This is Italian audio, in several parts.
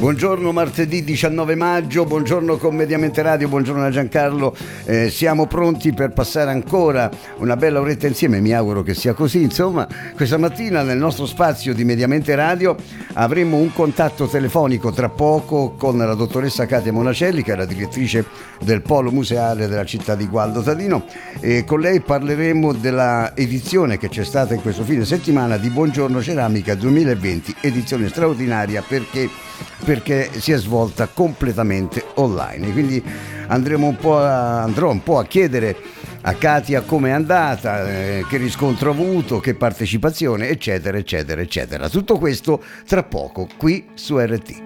Buongiorno, martedì 19 maggio, buongiorno con Mediamente Radio, buongiorno a Giancarlo, siamo pronti per passare ancora una bella oretta insieme, mi auguro che sia così. Insomma, questa mattina nel nostro spazio di Mediamente Radio avremo un contatto telefonico tra poco con la dottoressa Katia Monacelli, che è la direttrice del Polo Museale della città di Gualdo Tadino, e con lei parleremo della edizione che c'è stata in questo fine settimana di Buongiorno Ceramica 2020, edizione straordinaria perché si è svolta completamente online. Quindi andrò un po' a chiedere a Katia come è andata, che riscontro ha avuto, che partecipazione, eccetera eccetera eccetera. Tutto questo tra poco qui su RT.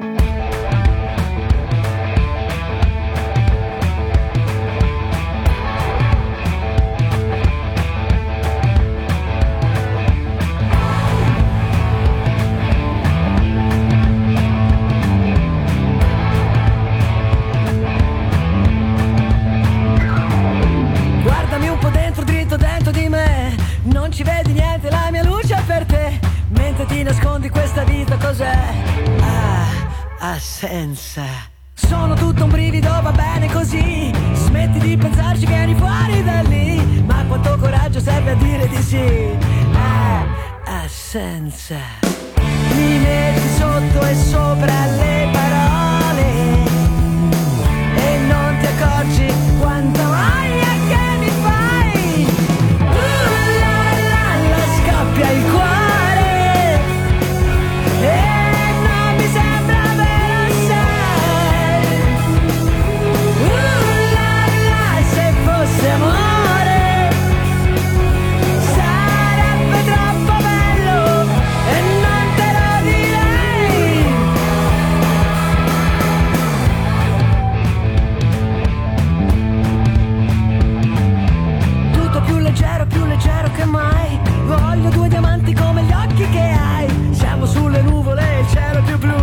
Assenza. Sono tutto un brivido, va bene così. Smetti di pensarci, vieni fuori da lì. Ma quanto coraggio serve a dire di sì? Assenza. Mi metti sotto e sopra le parole e non ti accorgi quanto aia che mi fai. La la la, scoppia il cuore e non mi sembra vero sei. La la, se fosse amore sarebbe troppo bello e non te lo direi. Tutto più leggero che mai. Voglio due diamanti come gli occhi che hai. Siamo sulle nuvole, il cielo è più blu.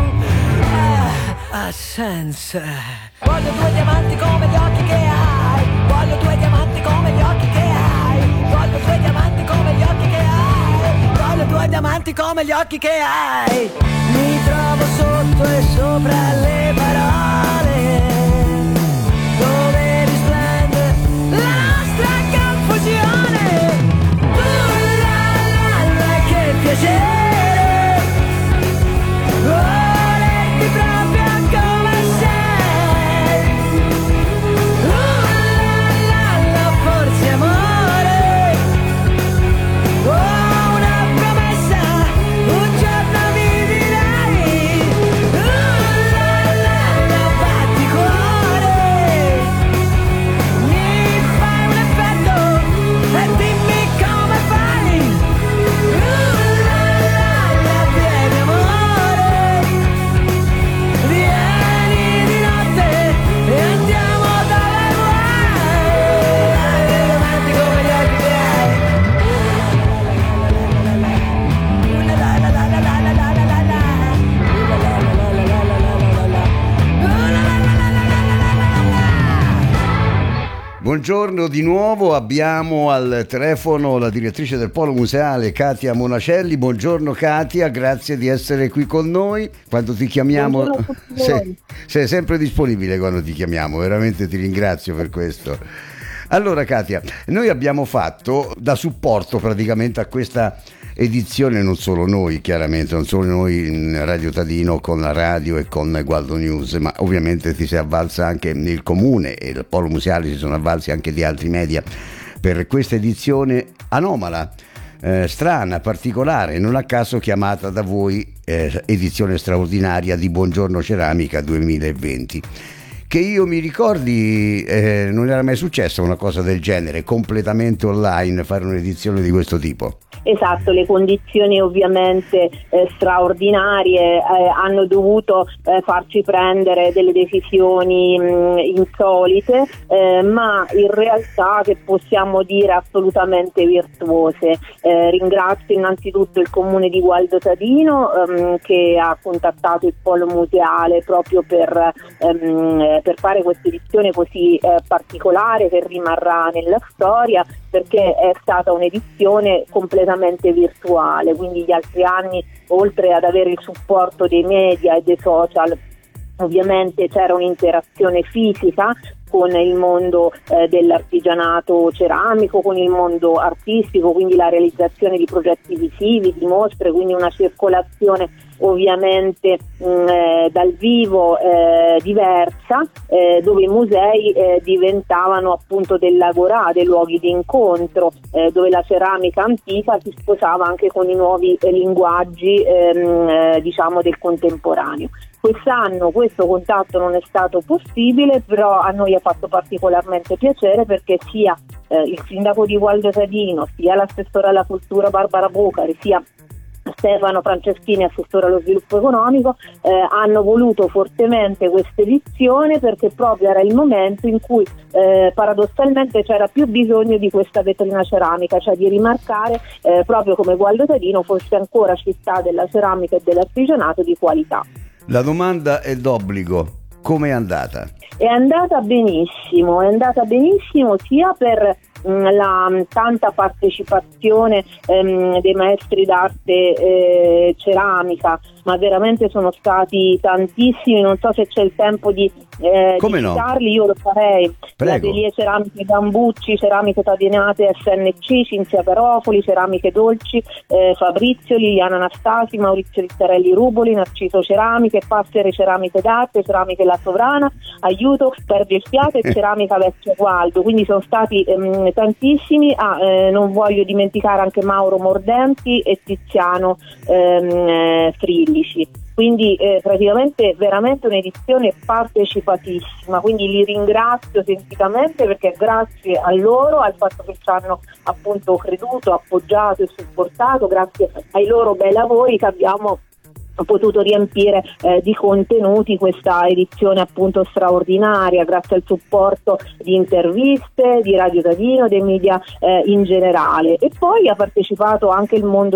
Assenza. Voglio due diamanti come gli occhi che hai. Voglio due diamanti come gli occhi che hai. Voglio due diamanti come gli occhi che hai. Voglio due diamanti come gli occhi che hai. Mi trovo sotto e sopra le parole dove risplende la nostra confusione. La la, che piacere volerti proprio come sei. La forse amore, oh, una promessa, un giorno mi direi. La batti cuore, mi fai un effetto e dimmi come fai. La vieni amore, vieni di notte e andiamo dove vuoi. Davanti come gli occhi che hai. Buongiorno di nuovo, abbiamo al telefono la direttrice del Polo Museale Katia Monacelli. Buongiorno Katia, grazie di essere qui con noi. Quando ti chiamiamo sei sempre disponibile quando ti chiamiamo, veramente ti ringrazio per questo. Allora Katia, noi abbiamo fatto da supporto praticamente a questa edizione, non solo noi chiaramente, non solo noi in Radio Tadino con la radio e con Gualdo News, ma ovviamente ti sei avvalsa anche il Comune e il Polo Museale si sono avvalsi anche di altri media per questa edizione anomala, strana, particolare, non a caso chiamata da voi edizione straordinaria di Buongiorno Ceramica 2020. Che io mi ricordi non era mai successa una cosa del genere, completamente online, fare un'edizione di questo tipo. Esatto, le condizioni ovviamente straordinarie hanno dovuto farci prendere delle decisioni insolite, ma in realtà che possiamo dire assolutamente virtuose. Ringrazio innanzitutto il Comune di Gualdo Tadino che ha contattato il Polo Museale proprio per per fare questa edizione così particolare che rimarrà nella storia, perché è stata un'edizione completamente virtuale, quindi gli altri anni, oltre ad avere il supporto dei media e dei social, ovviamente c'era un'interazione fisica con il mondo dell'artigianato ceramico, con il mondo artistico, quindi la realizzazione di progetti visivi, di mostre, quindi una circolazione ovviamente dal vivo diversa, dove i musei diventavano appunto dell'agorà, dei luoghi di incontro, dove la ceramica antica si sposava anche con i nuovi linguaggi diciamo del contemporaneo. Quest'anno questo contatto non è stato possibile, però a noi ha fatto particolarmente piacere, perché sia il sindaco di Gualdo Tadino, sia l'assessore alla cultura Barbara Bucari, sia Stefano Franceschini, assessore allo sviluppo economico, hanno voluto fortemente questa edizione, perché proprio era il momento in cui paradossalmente c'era più bisogno di questa vetrina ceramica, cioè di rimarcare proprio come Gualdo Tadino fosse ancora città della ceramica e dell'artigianato di qualità. La domanda è d'obbligo: com'è andata? È andata benissimo sia per la tanta partecipazione dei maestri d'arte ceramica, ma veramente sono stati tantissimi, non so se c'è il tempo di citarli, io lo farei. L'atelier Ceramiche Gambucci, Ceramiche Tadinate SNC, Cinzia Garofoli, Ceramiche Dolci, Fabrizio, Liliana Anastasi, Maurizio Littarelli Ruboli, Narciso Ceramiche, Passere Ceramiche d'Arte, Ceramiche La Sovrana, Aiuto, Perdi il Fiato e Ceramica Vecchio Gualdo, quindi sono stati tantissimi. Non voglio dimenticare anche Mauro Mordenti e Tiziano Frillici. Quindi praticamente veramente un'edizione partecipatissima, quindi li ringrazio sentitamente, perché grazie a loro, al fatto che ci hanno appunto creduto, appoggiato e supportato, grazie ai loro bei lavori che abbiamo potuto riempire di contenuti questa edizione appunto straordinaria, grazie al supporto di interviste, di Radio Tadino, dei media in generale. E poi ha partecipato anche il mondo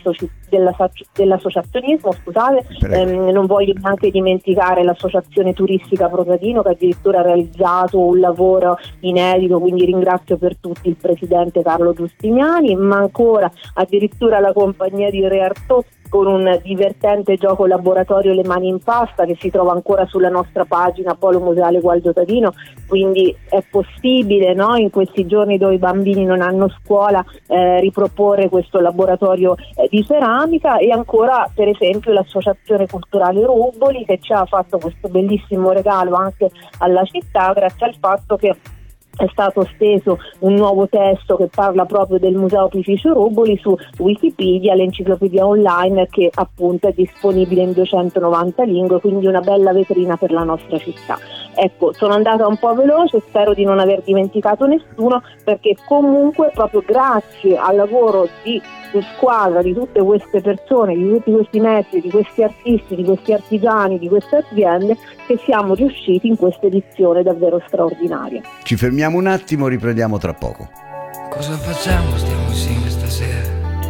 dell'associazionismo, scusate, non voglio neanche dimenticare l'associazione turistica Pro Tadino, che addirittura ha realizzato un lavoro inedito, quindi ringrazio per tutti il presidente Carlo Giustiniani, ma ancora addirittura la compagnia di Re Artaud, con un divertente gioco laboratorio Le Mani in Pasta, che si trova ancora sulla nostra pagina Polo Museale Gualdo Tadino. Quindi è possibile, no, in questi giorni dove i bambini non hanno scuola, riproporre questo laboratorio di ceramica. E ancora per esempio l'associazione culturale Ruboli, che ci ha fatto questo bellissimo regalo anche alla città, grazie al fatto che è stato steso un nuovo testo che parla proprio del Museo Opificio Ruboli su Wikipedia, l'enciclopedia online, che appunto è disponibile in 290 lingue, quindi una bella vetrina per la nostra città. Ecco, sono andata un po' veloce, spero di non aver dimenticato nessuno, perché comunque proprio grazie al lavoro di squadra di tutte queste persone, di tutti questi mezzi, di questi artisti, di questi artigiani, di queste aziende, che siamo riusciti in questa edizione davvero straordinaria. Ci fermiamo un attimo, riprendiamo tra poco. Cosa facciamo? Stiamo insieme stasera?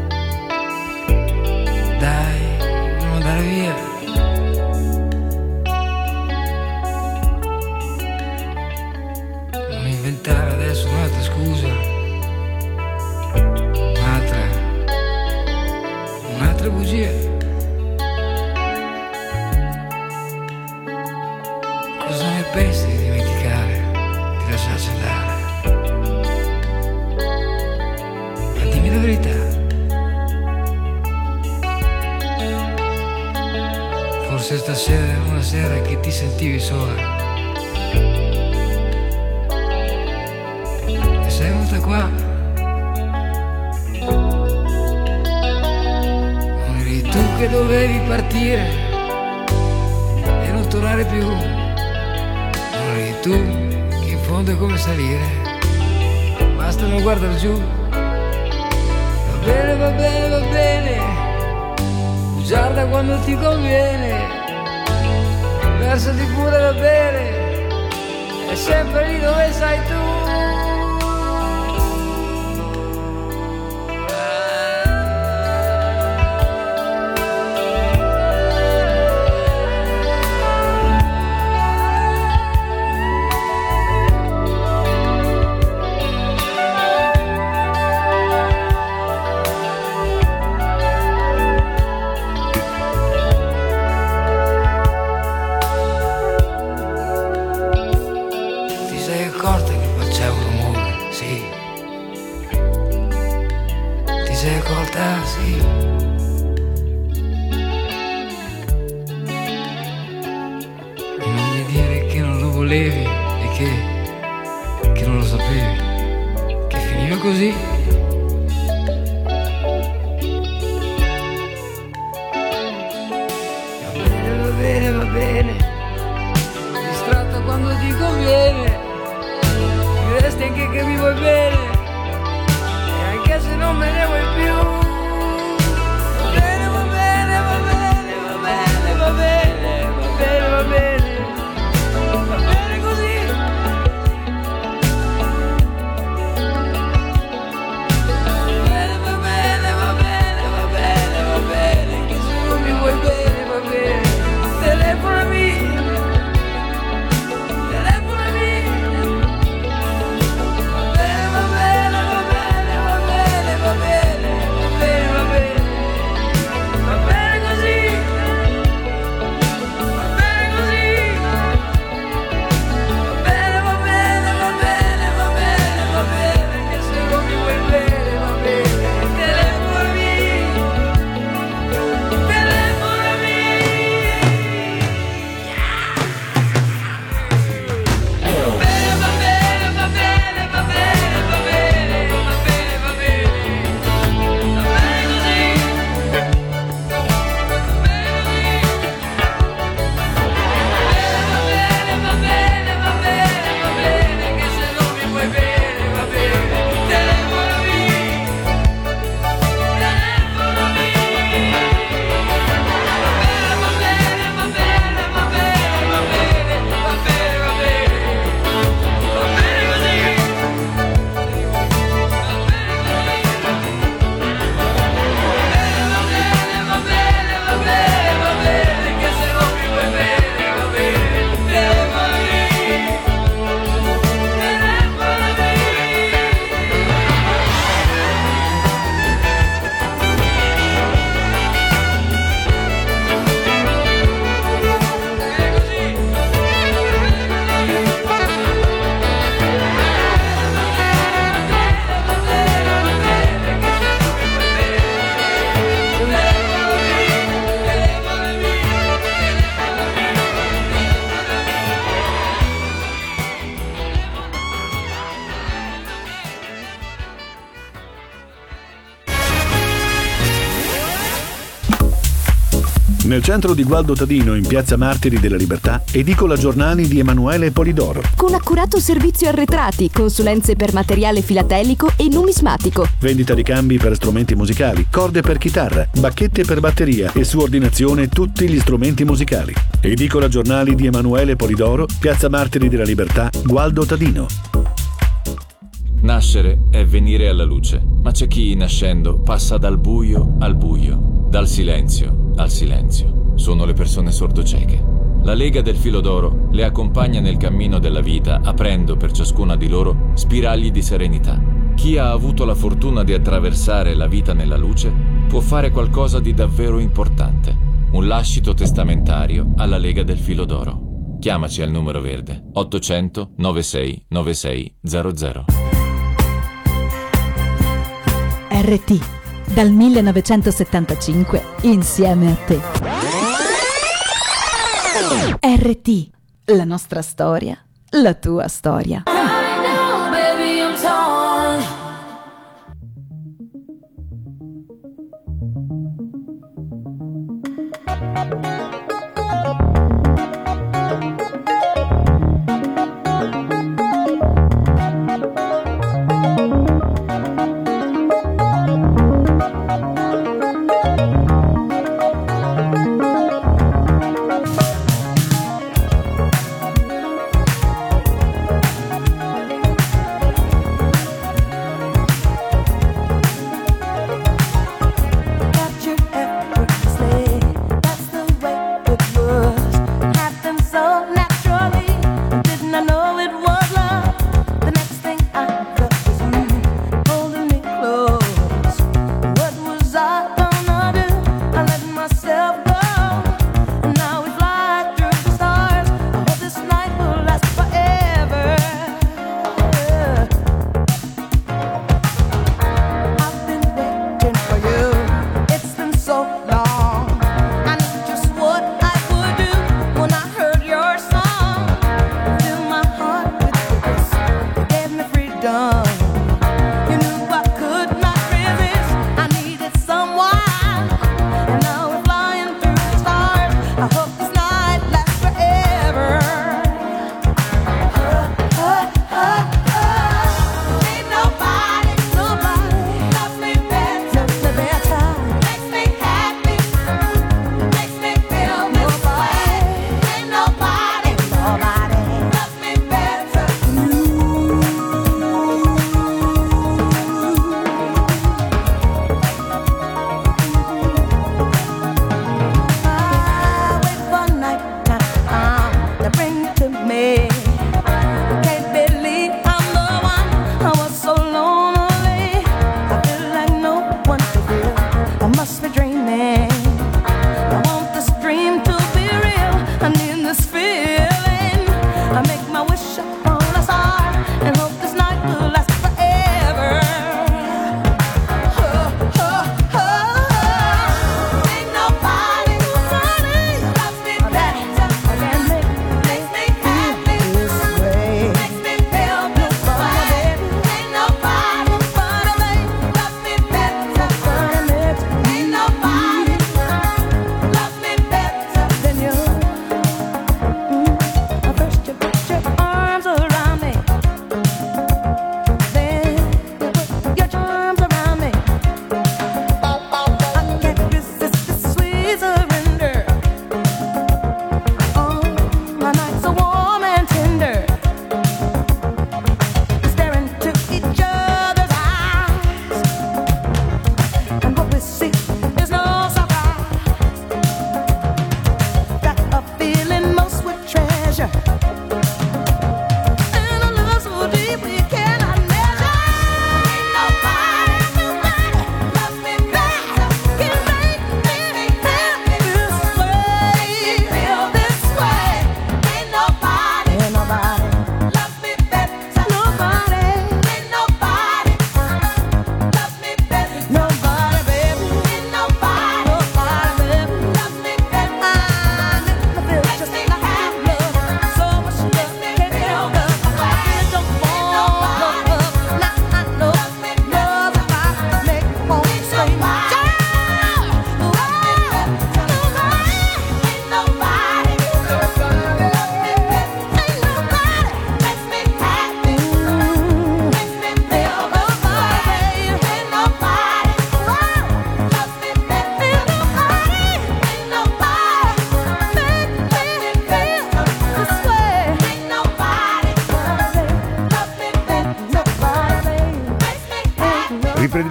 Dai, non andare via. Non inventare adesso un'altra scusa. Un'altra bugia. Cosa ne pensi di dimenticare, di lasciarci andare? Ma dimmi la verità. Forse stasera è una sera che ti sentivi sola e sei venuta qua. Tu che dovevi partire e non tornare più, non eri tu che in fondo è come salire, basta non guardare giù. Va bene, va bene, va bene, guarda quando ti conviene, versati pure, va bene, è sempre lì dove sei tu. volevi e che non lo sapevi, che finiva così. Va bene, distratto quando ti conviene, diresti anche che mi vuoi bene, e anche se non me ne vuoi più. Va bene, va bene, va bene, va bene, va bene, va bene, va bene, va bene così. Va bene, va bene, va bene, va bene, va bene, anche se non mi vuoi bene, va bene. Telefonami, telefonami. Va bene, va bene, va bene, va bene, va bene, va bene, va bene. Va bene così. Va bene così. Va bene, va bene, va bene, va bene, va bene, che se non mi vuoi bene, va bene. Telefonami. Telefonami. Nel centro di Gualdo Tadino, in piazza Martiri della Libertà, edicola giornali di Emanuele Polidoro. Con accurato servizio arretrati, consulenze per materiale filatelico e numismatico. Vendita di cambi per strumenti musicali, corde per chitarra, bacchette per batteria e su ordinazione tutti gli strumenti musicali. Edicola giornali di Emanuele Polidoro, piazza Martiri della Libertà, Gualdo Tadino. Nascere è venire alla luce, ma c'è chi nascendo passa dal buio al buio, dal silenzio al silenzio. Sono le persone sordocieche. La Lega del Filo d'Oro le accompagna nel cammino della vita, aprendo per ciascuna di loro spiragli di serenità. Chi ha avuto la fortuna di attraversare la vita nella luce può fare qualcosa di davvero importante. Un lascito testamentario alla Lega del Filo d'Oro. Chiamaci al numero verde 800 96 9600. RT, dal 1975, insieme a te. RT, la nostra storia, la tua storia.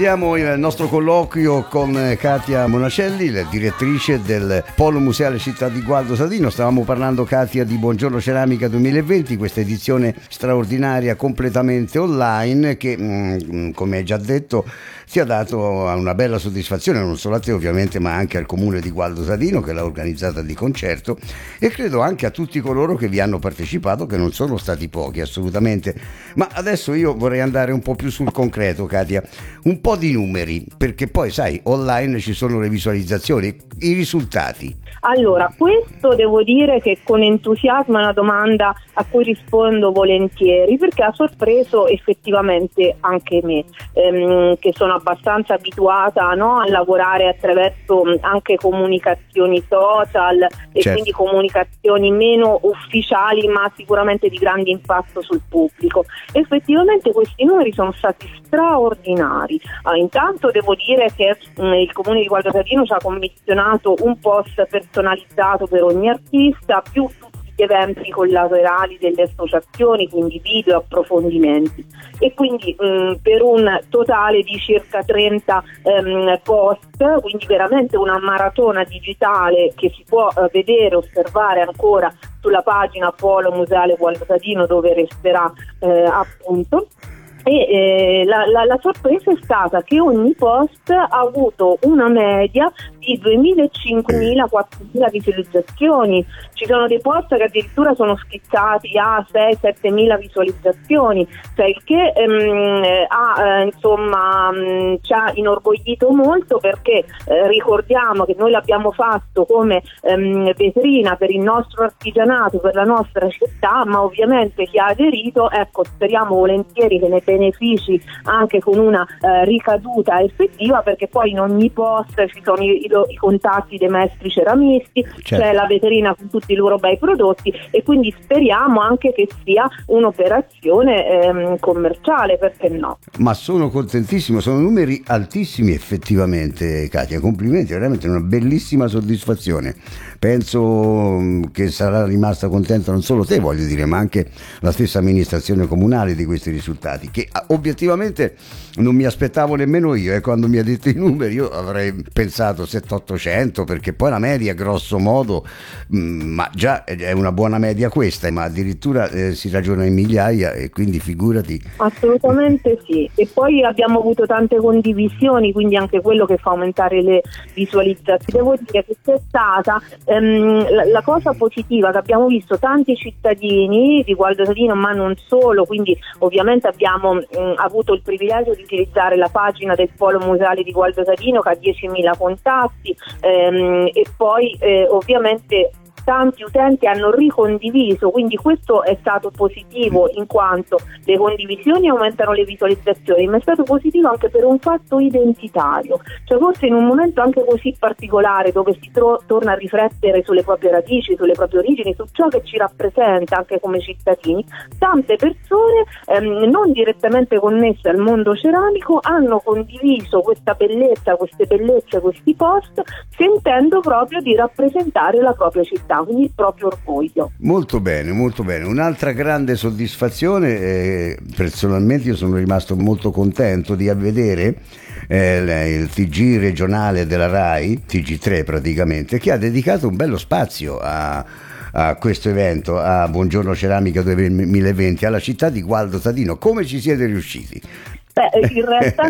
Ricordiamo il nostro colloquio con Katia Monacelli, la direttrice del Polo Museale Città di Gualdo Sadino. Stavamo parlando, Katia, di Buongiorno Ceramica 2020, questa edizione straordinaria completamente online che, come hai già detto, ti ha dato una bella soddisfazione, non solo a te ovviamente, ma anche al comune di Gualdo Sadino che l'ha organizzata di concerto, e credo anche a tutti coloro che vi hanno partecipato, che non sono stati pochi assolutamente. Ma adesso io vorrei andare un po' più sul concreto, Katia, un po' di numeri, perché poi sai, online ci sono le visualizzazioni, i risultati. Allora, questo devo dire che con entusiasmo è una domanda a cui rispondo volentieri, perché ha sorpreso effettivamente anche me, che sono abbastanza abituata, no, a lavorare attraverso anche comunicazioni social e certo, quindi comunicazioni meno ufficiali ma sicuramente di grande impatto sul pubblico. Effettivamente questi numeri sono stati straordinari. Intanto devo dire che il comune di Gualdo Sadino ci ha commissionato un post personalizzato per ogni artista, più tutti gli eventi collaterali delle associazioni, quindi video, approfondimenti, e quindi per un totale di circa 30 post, quindi veramente una maratona digitale che si può vedere, osservare ancora sulla pagina Polo Museale Gualdo Sadino, dove resterà appunto. E la sorpresa è stata che ogni post ha avuto una media di 2.000, 5.000, 4.000 visualizzazioni. Ci sono dei post che addirittura sono schizzati a 6, 7.000 visualizzazioni, cioè il che ci ha inorgoglito molto, perché ricordiamo che noi l'abbiamo fatto come vetrina per il nostro artigianato, per la nostra città, ma ovviamente chi ha aderito, ecco, speriamo volentieri che ne benefici anche con una ricaduta effettiva, perché poi in ogni post ci sono i contatti dei maestri ceramisti, certo, c'è la vetrina con tutti i loro bei prodotti, e quindi speriamo anche che sia un'operazione commerciale, perché no? Ma sono contentissimo, sono numeri altissimi effettivamente, Katia, complimenti, veramente una bellissima soddisfazione. Penso che sarà rimasta contenta non solo te, voglio dire, ma anche la stessa amministrazione comunale di questi risultati, che obiettivamente non mi aspettavo nemmeno io, e quando mi ha detto i numeri io avrei pensato 700-800, perché poi la media grosso modo, ma già è una buona media questa, ma addirittura si ragiona in migliaia, e quindi figurati. Assolutamente sì, e poi abbiamo avuto tante condivisioni, quindi anche quello che fa aumentare le visualizzazioni. Devo dire che c'è stata la cosa positiva, che abbiamo visto tanti cittadini di Gualdo Sadino, ma non solo, quindi ovviamente abbiamo avuto il privilegio di utilizzare la pagina del Polo Museale di Gualdo Sadino, che ha 10.000 contatti, e poi ovviamente tanti utenti hanno ricondiviso, quindi questo è stato positivo, in quanto le condivisioni aumentano le visualizzazioni, ma è stato positivo anche per un fatto identitario, cioè forse in un momento anche così particolare, dove si torna a riflettere sulle proprie radici, sulle proprie origini, su ciò che ci rappresenta anche come cittadini, tante persone non direttamente connesse al mondo ceramico hanno condiviso questa bellezza, queste bellezze, questi post, sentendo proprio di rappresentare la propria città, quindi il proprio orgoglio. Molto bene, molto bene. Un'altra grande soddisfazione, personalmente io sono rimasto molto contento di vedere il TG regionale della RAI, TG3 praticamente, che ha dedicato un bello spazio a questo evento, a Buongiorno Ceramica 2020, alla città di Gualdo Sadino. Come ci siete riusciti? Beh, in realtà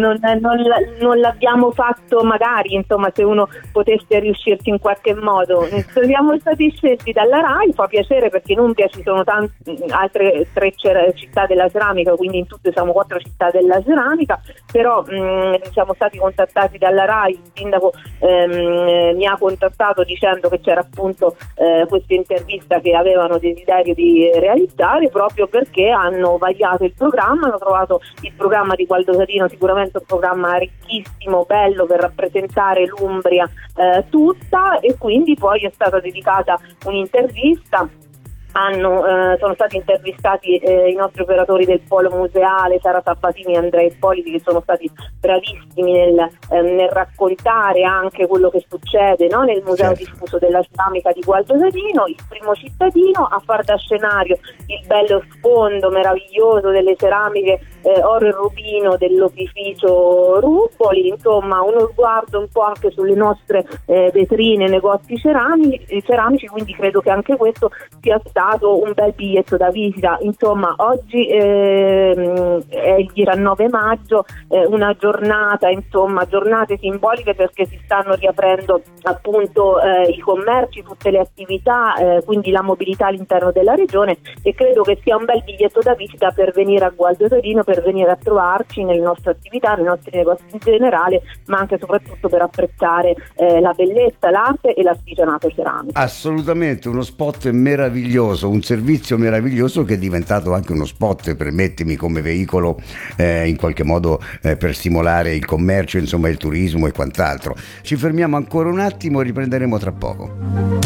non l'abbiamo fatto, magari, insomma, se uno potesse riuscirci in qualche modo. Siamo stati scelti dalla RAI, fa piacere, perché in Umbria ci sono altre 3 città della ceramica, quindi in tutto siamo 4 città della ceramica, però siamo stati contattati dalla RAI, il sindaco mi ha contattato dicendo che c'era appunto questa intervista che avevano desiderio di realizzare, proprio perché hanno vagliato il programma, hanno trovato il programma di Gualdo Sadino sicuramente un programma ricchissimo, bello, per rappresentare l'Umbria tutta, e quindi poi è stata dedicata un'intervista. Sono stati intervistati i nostri operatori del Polo Museale, Sara Sabatini e Andrea Ippoliti, che sono stati bravissimi nel raccontare anche quello che succede, no? Nel Museo Diffuso della Ceramica di Gualdo Sadino, il primo cittadino a far da scenario il bello sfondo meraviglioso delle ceramiche oro e rubino dell'opificio Ruppoli, insomma uno sguardo un po' anche sulle nostre vetrine, negozi ceramici, quindi credo che anche questo sia stato un bel biglietto da visita. Insomma, oggi è il 19 maggio, una giornata, insomma, giornate simboliche perché si stanno riaprendo appunto i commerci, tutte le attività, quindi la mobilità all'interno della regione, e credo che sia un bel biglietto da visita per venire a Gualdo Torino, per venire a trovarci nelle nostre attività, nei nostri negozi in generale, ma anche e soprattutto per apprezzare la bellezza, l'arte e l'artigianato ceramico. Assolutamente, uno spot meraviglioso, un servizio meraviglioso che è diventato anche uno spot, permettimi, come veicolo in qualche modo per stimolare il commercio, insomma il turismo e quant'altro. Ci fermiamo ancora un attimo e riprenderemo tra poco.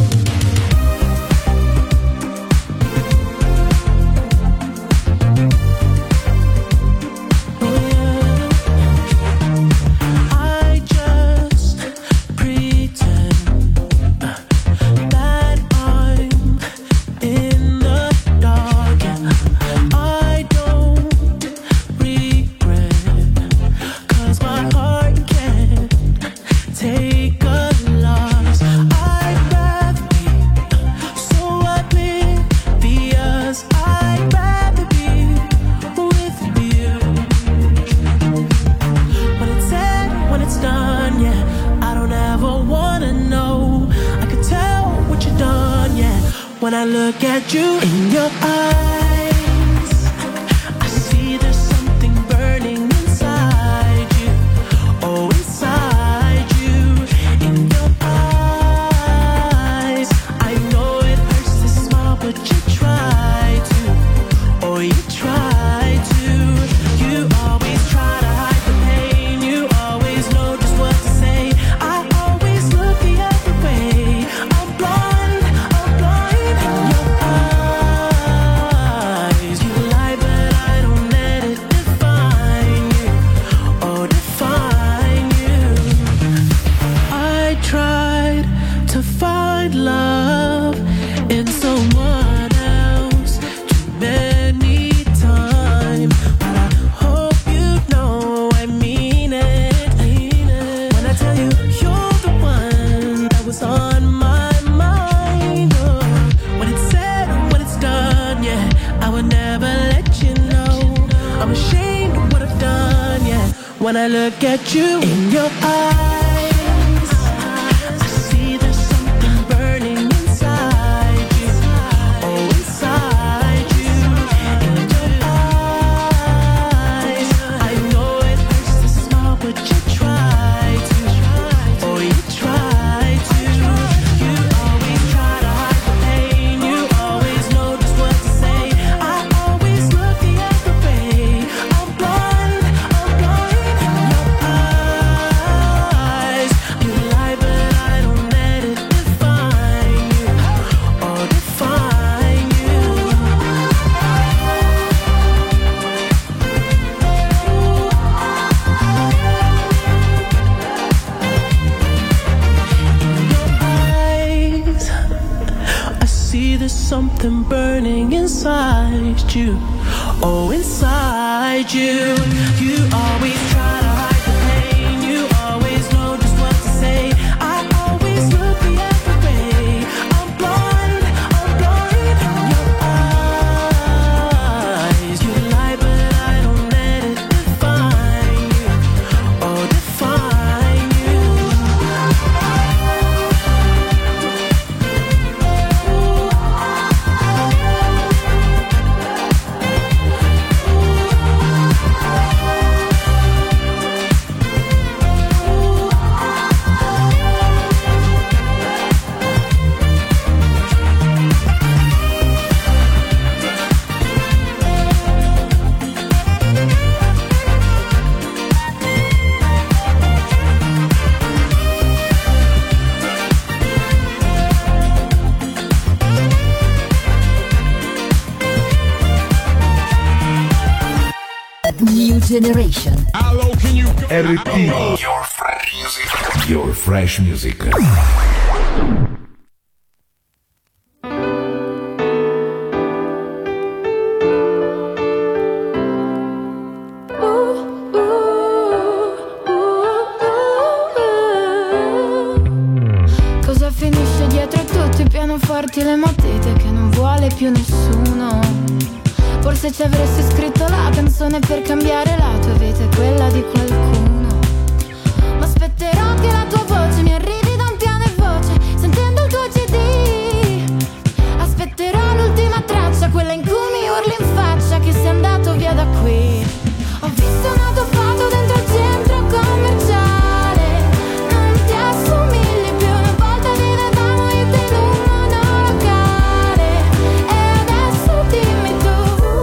When I look at you in your eyes, I see there's something burning inside you. Oh, inside you, in your eyes. I know it hurts to smile, but you try to. Oh, you try to. You always try to hide the pain. You always know just what to say. I always look the other way. I'm blind. Love in someone else too many times, but I hope you know I mean it. When I tell you you're the one that was on my mind, oh, when it's said, when it's done, yeah, I would never let you know. I'm ashamed of what I've done, yeah. When I look at you in your eyes, something burning inside you. Oh, inside you. You always try to hide the pain. You always know just what to say. I always look the other way. I'm blind in your eyes. You lie, but I don't let it define you. Oh, define you. New Generation. RT. Your fresh music. Your fresh music. dice che non vuole più nessuno. Forse ci avresti scritto la canzone per cambiare la tua vita e quella di qualcuno. Ma aspetterò che la tua voce mi arrivi da un piano e voce, sentendo il tuo CD. Aspetterò l'ultima traccia, quella in cui mi urli in faccia che sei andato via da qui. Ho visto una tua foto dentro il centro commerciale. Non ti assomigli più, una volta vivevamo io e te in un monolocale. E adesso dimmi tu.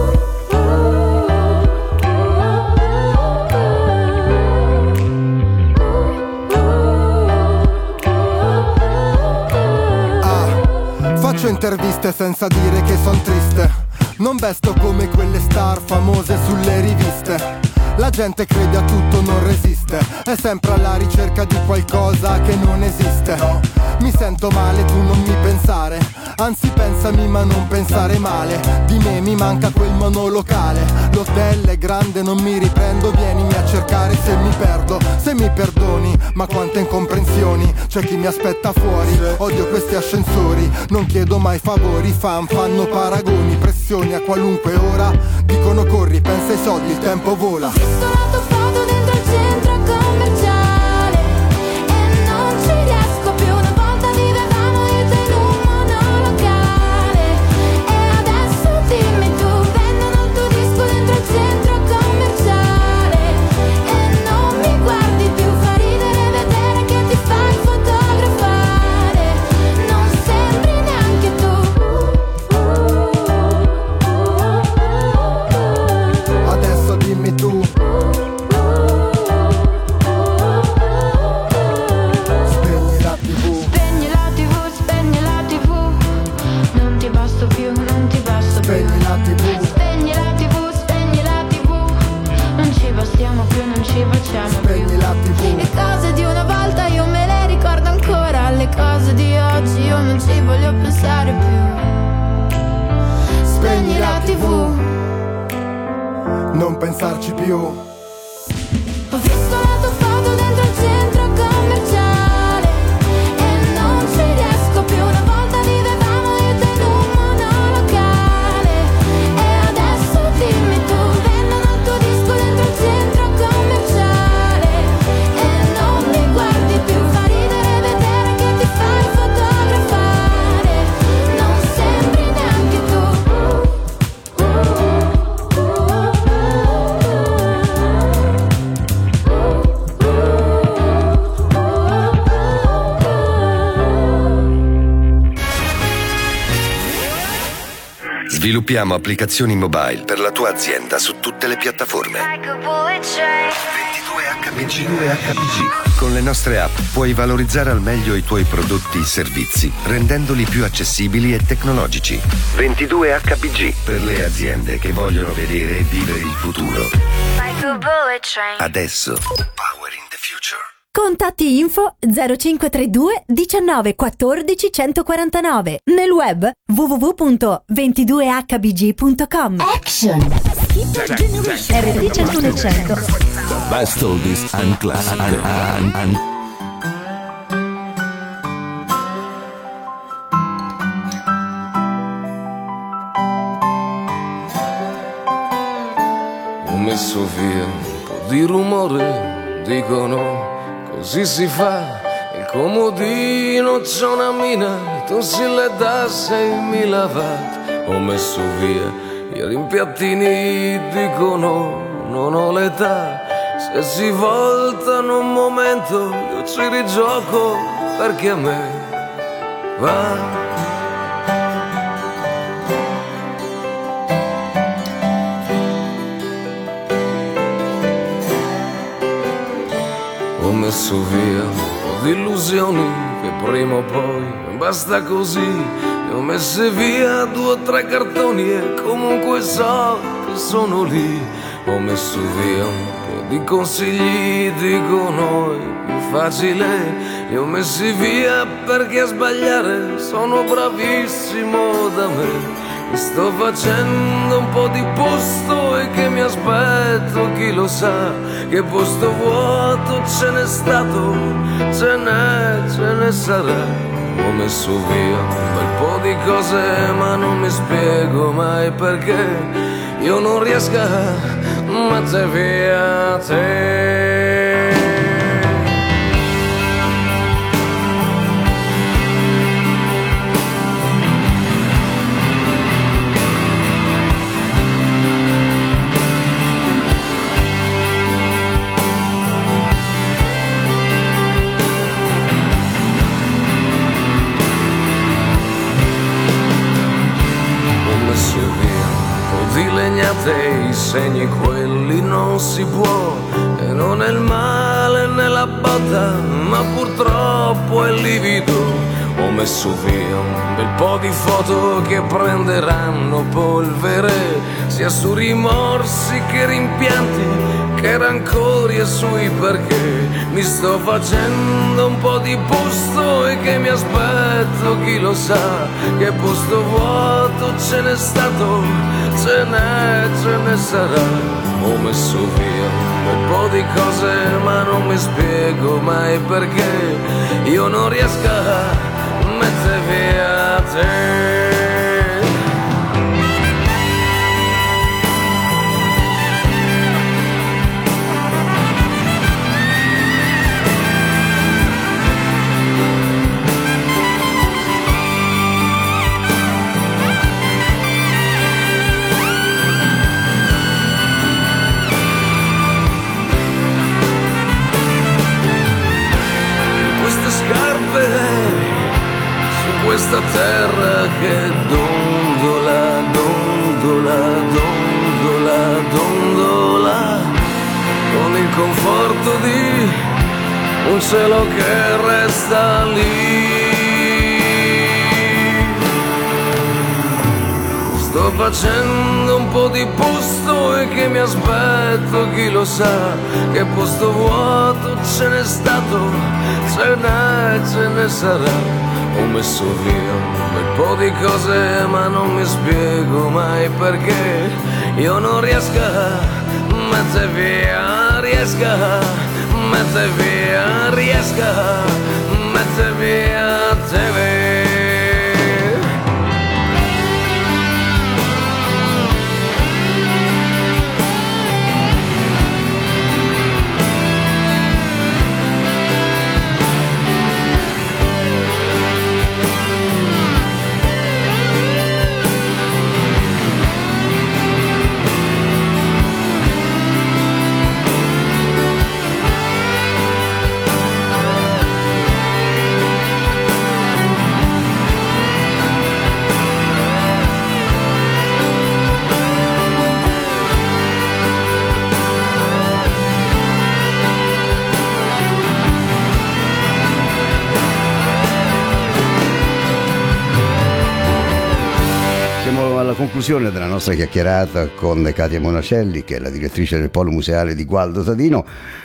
Faccio interviste senza dire che son triste. Non vesto come quelle star famose sulle riviste. La gente crede a tutto, non resiste. È sempre alla ricerca di qualcosa che non esiste. Mi sento male, tu non mi pensare. Anzi pensami ma non pensare male. Di me mi manca quel monolocale. L'hotel è grande, non mi riprendo. Vienimi a cercare se mi perdo. Se mi perdoni, ma quante incomprensioni. C'è chi mi aspetta fuori. Odio questi ascensori. Non chiedo mai favori. Fanno paragoni, pressioni a qualunque ora. Dicono corri, pensa ai soldi, il tempo vola. Ho visto la tua foto dentro il centro commerciale e non ci riesco più. Una volta vivevamo io e te in un monolocale. E adesso dimmi tu, vendono il tuo disco dentro il centro commerciale e non mi guardi più. Fa ridere vedere che ti fai fotografare. Non sembri neanche tu. Adesso dimmi tu. Spegni la TV. Spegni la TV, spegni la TV. Non ti basto più, non ti basto più. Spegni la TV. Spegni la TV, spegni la TV. Non ci bastiamo più, non ci baciamo Spegni più. la TV. Le cose di una volta io me le ricordo ancora. Le cose di oggi io non ci voglio pensare più. Spegni la TV. Non pensarci più. Ho visto la tua foto dentro il centro commerciale e non ci riesco più. Una volta vivevamo io e te in un monolocale. E adesso dimmi tu, vendono il tuo disco dentro il centro commerciale e non mi guardi più. Fa ridere vedere che ti fai fotografare. Non sembri neanche tu. Sviluppiamo applicazioni mobile per la tua azienda su tutte le piattaforme. 22HPG. Con le nostre app puoi valorizzare al meglio i tuoi prodotti e servizi, rendendoli più accessibili e tecnologici. 22HPG per le aziende che vogliono vedere e vivere il futuro. Adesso. Powering the future. Contatti info 0532 19 14 149. Nel web www.22hbg.com. Action! RT 101. The best oldies and classic. Ho messo via un po' di rumore, dicono così si fa. Il comodino c'è una mina, tu si le dà 6.000 watt. Ho messo via i rimpiattini, dicono non ho l'età. Se si voltano un momento io ci rigioco, perché a me va. Ho messo via un po' di illusioni che prima o poi basta così. Ne ho messe via 2 o 3 cartoni e comunque so che sono lì. Ho messo via un po' di consigli, dicono è più facile. Li ho messi via perché a sbagliare sono bravissimo da me. Mi sto facendo un po' di posto e che mi aspetto, chi lo sa, che posto vuoto ce n'è stato, ce ne sarà. ho messo via un bel po' di cose, ma non mi spiego mai perché io non riesco a mettere via te. Di legnate i segni, quelli non si può, e non è il male nella botta, ma purtroppo è livido. Ho messo via un bel po' di foto che prenderanno polvere, sia su rimorsi che rimpianti, che rancori e sui perché. Mi sto facendo un po' di posto e che mi aspetto, chi lo sa, che posto vuoto ce n'è stato, ce ne sarà. Ho messo via un bel po' di cose, ma non mi spiego mai perché io non riesco a mettere via te. Questa terra che dondola, dondola, dondola, dondola, con il conforto di un cielo che resta lì. Sto facendo un po' di posto e che mi aspetto, chi lo sa, che posto vuoto ce n'è stato, ce ne sarà. Ho messo via un bel po' di cose, ma non mi spiego mai perché io non riesco a mettere via, riesco a mettere via, riesco a mettere via te. Alla conclusione della nostra chiacchierata con Katia Monacelli, che è la direttrice del Polo Museale di Gualdo Tadino.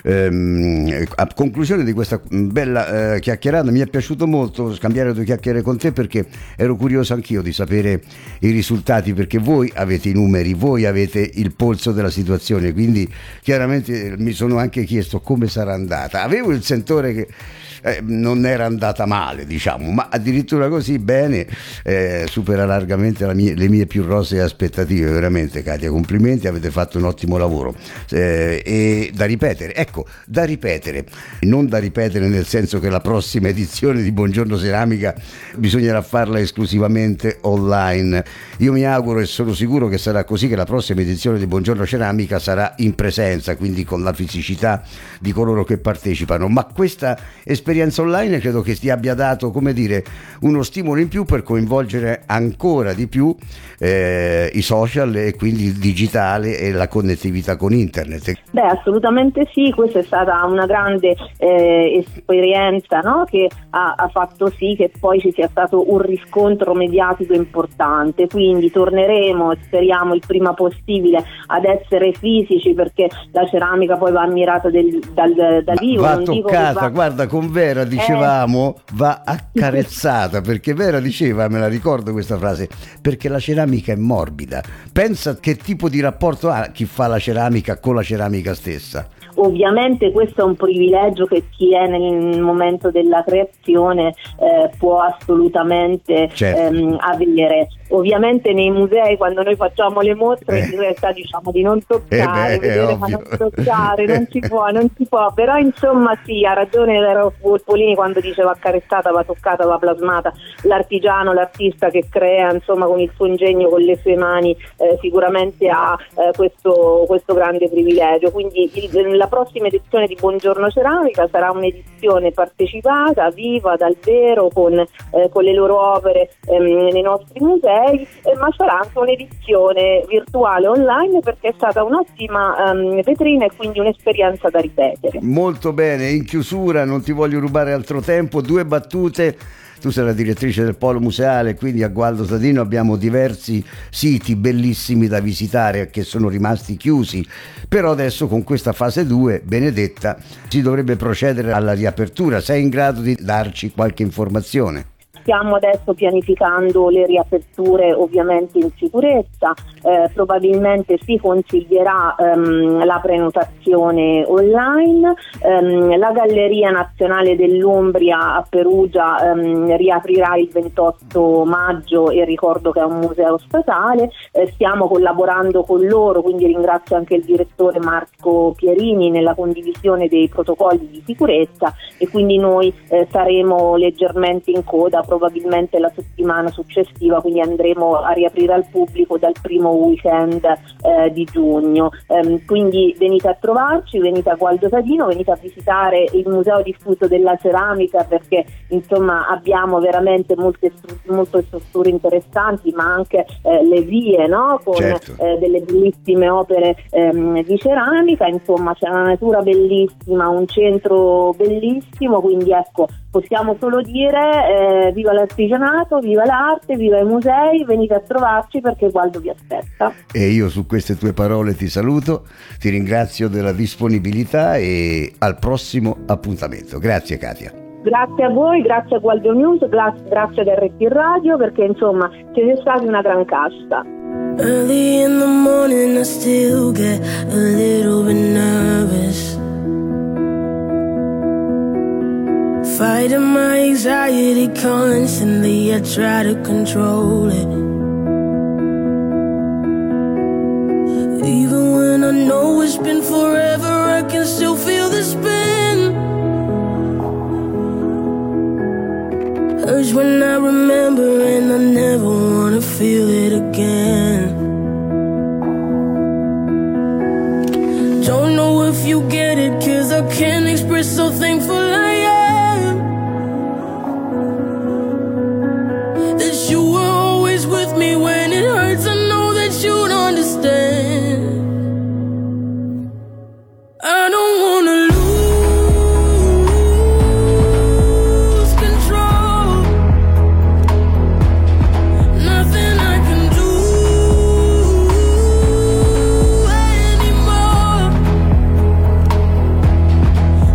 A conclusione di questa bella chiacchierata, mi è piaciuto molto scambiare due chiacchiere con te, perché ero curioso anch'io di sapere i risultati, perché voi avete i numeri, voi avete il polso della situazione, quindi chiaramente mi sono anche chiesto come sarà andata. Avevo il sentore che non era andata male, diciamo, ma addirittura così bene, supera largamente le mie più rosee aspettative. Veramente, Katia, complimenti, avete fatto un ottimo lavoro, e da ripetere, ecco, da ripetere, non da ripetere nel senso che la prossima edizione di Buongiorno Ceramica bisognerà farla esclusivamente online. Io mi auguro e sono sicuro che sarà così, che la prossima edizione di Buongiorno Ceramica sarà in presenza, quindi con la fisicità di coloro che partecipano, ma questa esperienza online credo che ti abbia dato, come dire, uno stimolo in più per coinvolgere ancora di più i social e quindi il digitale e la connettività con internet. Beh, assolutamente sì, questa è stata una grande esperienza, no? Che ha fatto sì che poi ci sia stato un riscontro mediatico importante, quindi torneremo, speriamo il prima possibile, ad essere fisici, perché la ceramica poi va ammirata da vivo. Va non toccata, dico che guarda, con Vera dicevamo va accarezzata, perché Vera diceva, me la ricordo questa frase, perché la ceramica è morbida. Pensa che tipo di rapporto ha chi fa la ceramica con la ceramica stessa. Ovviamente questo è un privilegio che chi è nel momento della creazione può assolutamente avere. Ovviamente nei musei, quando noi facciamo le mostre, in realtà diciamo di non toccare, vedere, ma non toccare, non si può, però insomma sì, ha ragione Vero Volpolini quando dice va accarezzata, va toccata, va plasmata. L'artigiano, l'artista che crea, insomma, con il suo ingegno, con le sue mani, sicuramente ha questo grande privilegio. Quindi la prossima edizione di Buongiorno Ceramica sarà un'edizione partecipata, viva, dal vero, con le loro opere nei nostri musei, ma sarà anche un'edizione virtuale online, perché è stata un'ottima vetrina e quindi un'esperienza da ripetere. Molto bene, in chiusura, non ti voglio rubare altro tempo, 2 battute. Tu sei la direttrice del Polo Museale, quindi a Gualdo Sadino abbiamo diversi siti bellissimi da visitare che sono rimasti chiusi, però adesso con questa fase 2, Benedetta, si dovrebbe procedere alla riapertura. Sei in grado di darci qualche informazione? Stiamo adesso pianificando le riaperture ovviamente in sicurezza, probabilmente si consiglierà la prenotazione online, la Galleria Nazionale dell'Umbria a Perugia riaprirà il 28 maggio e ricordo che è un museo statale, stiamo collaborando con loro, quindi ringrazio anche il direttore Marco Pierini nella condivisione dei protocolli di sicurezza e quindi noi saremo leggermente in coda probabilmente la settimana successiva, quindi andremo a riaprire al pubblico dal primo weekend di giugno. Quindi venite a trovarci, venite a Gualdo Sadino, venite a visitare il Museo Diffuso della Ceramica, perché insomma abbiamo veramente molte strutture interessanti, ma anche le vie, no? Con delle bellissime opere di ceramica, insomma c'è una natura bellissima, un centro bellissimo, quindi ecco, possiamo solo dire viva l'artigianato, viva l'arte, viva i musei, venite a trovarci perché Gualdo vi aspetta. E io su queste tue parole ti saluto, ti ringrazio della disponibilità e al prossimo appuntamento. Grazie Katia. Grazie a voi, grazie a Gualdo News, grazie ad RT Radio, perché insomma siete stati una gran casta. Early in the morning I still get a little bit nervous, fighting my anxiety constantly, I try to control it. Even when I know it's been forever, I can still feel the spin. Urge when I remember and I never wanna feel it again. Don't know if you get it, 'cause I can't express so thankful I am that you were always with me when it hurts. I know that you'd understand. I don't wanna lose control. Nothing I can do anymore.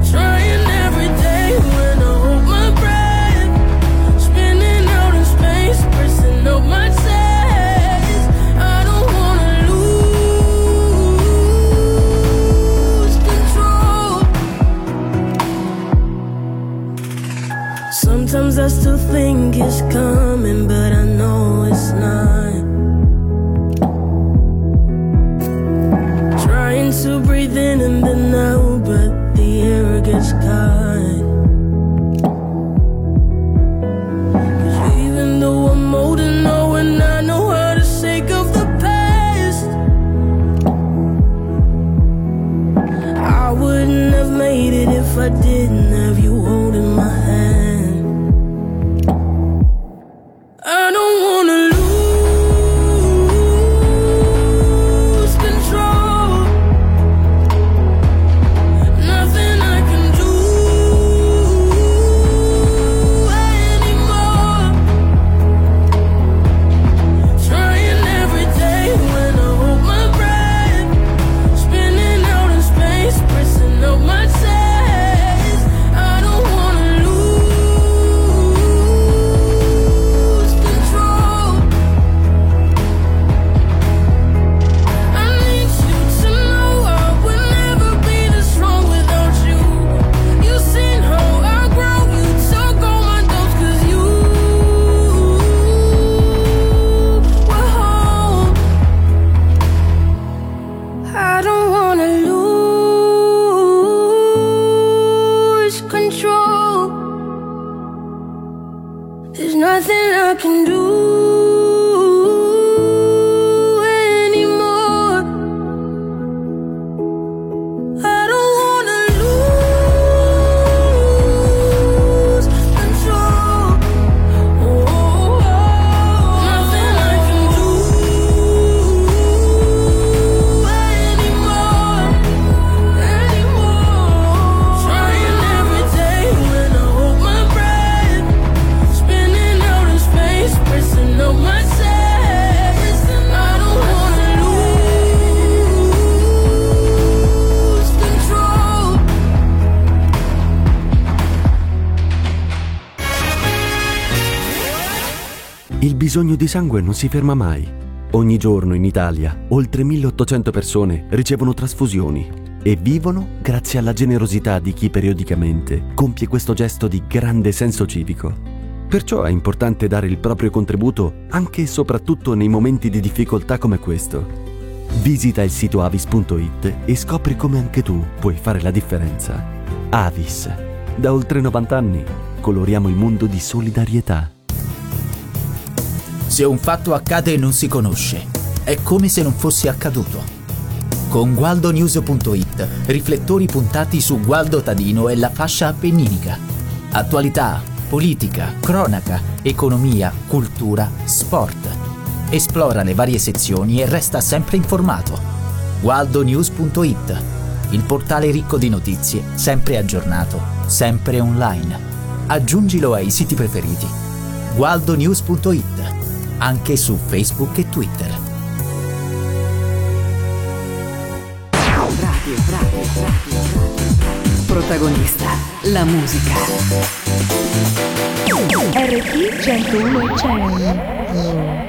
bisogno di sangue non si ferma mai. Ogni giorno in Italia oltre 1800 persone ricevono trasfusioni e vivono grazie alla generosità di chi periodicamente compie questo gesto di grande senso civico. Perciò è importante dare il proprio contributo anche e soprattutto nei momenti di difficoltà come questo. Visita il sito avis.it e scopri come anche tu puoi fare la differenza. Avis. Da oltre 90 anni coloriamo il mondo di solidarietà. Se un fatto accade e non si conosce, è come se non fosse accaduto. Con gualdonews.it, riflettori puntati su Gualdo Tadino e la fascia appenninica. Attualità, politica, cronaca, economia, cultura, sport. Esplora le varie sezioni e resta sempre informato. gualdonews.it, il portale ricco di notizie, sempre aggiornato, sempre online. Aggiungilo ai siti preferiti. gualdonews.it, anche su Facebook e Twitter. Radio. Protagonista, la musica. RT 101 100.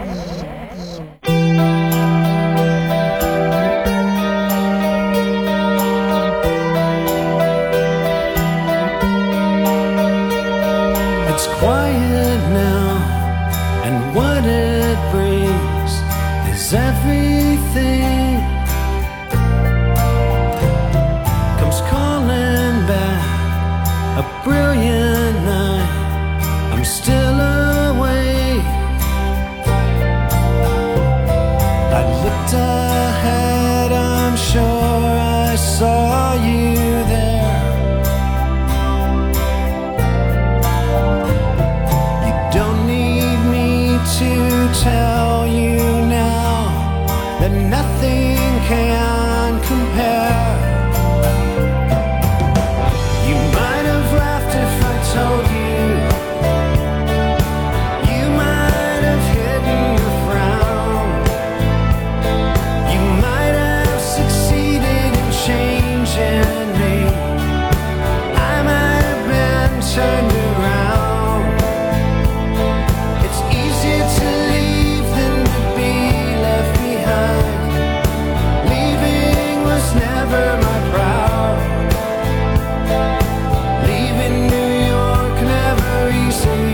Quiet now, and what it brings is everything comes calling back. A brilliant night, I'm still awake. I looked ahead, I'm sure I saw you there. To tell you now that nothing can compare. You might have laughed if I told you. You might have hidden your frown. You might have succeeded in changing me. I might have been turned around. Never my proud. Leaving New York never easy.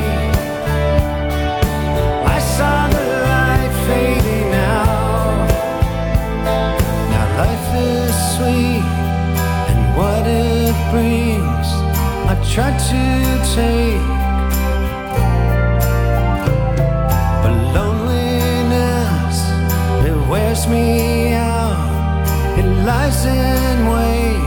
I saw the light fading out. Now life is sweet, and what it brings I try to take. But loneliness, it wears me out. It lies in wait,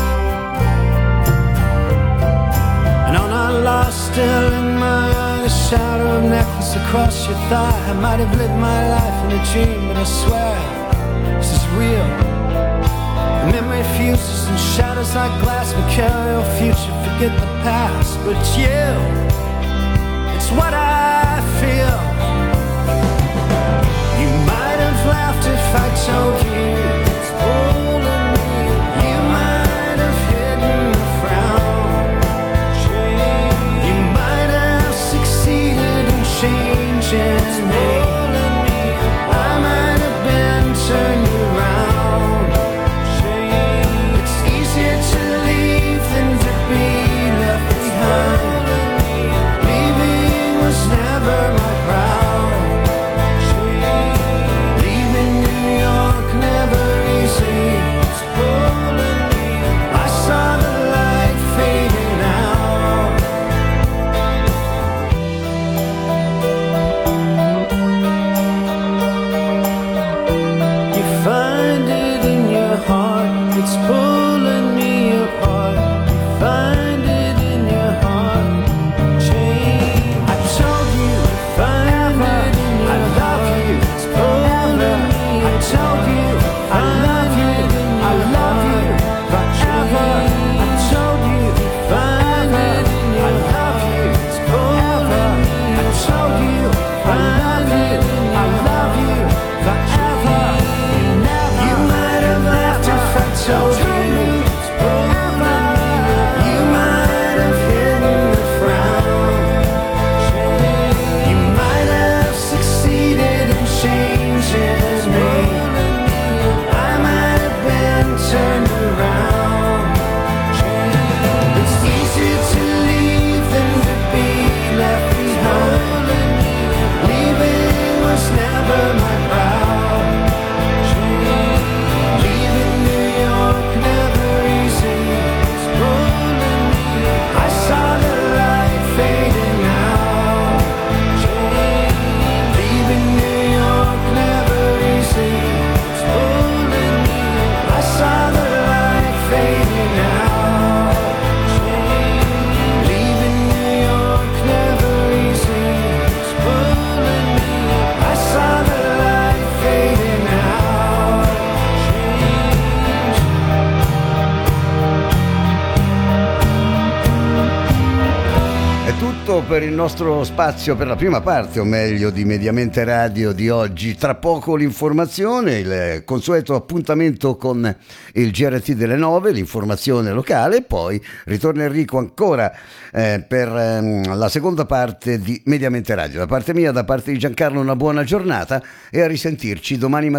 and on our lost still in mind, a shadow of necklace across your thigh. I might have lived my life in a dream, but I swear this is real. The memory fuses and shatters like glass. Mercurial future, forget the past, but it's you, it's what I feel. You might have laughed if I told you. You might have hidden a frown. You might have succeeded in changing me. I might have been turned around. It's easier to leave than to be left behind. Leaving was never my pride. tutto per il nostro spazio, per la prima parte, o meglio, di Mediamente Radio di oggi. Tra poco l'informazione, il consueto appuntamento con il GRT delle 9, l'informazione locale, e poi ritorna Enrico ancora per la seconda parte di Mediamente Radio. Da parte mia, da parte di Giancarlo, una buona giornata e a risentirci domani mattina.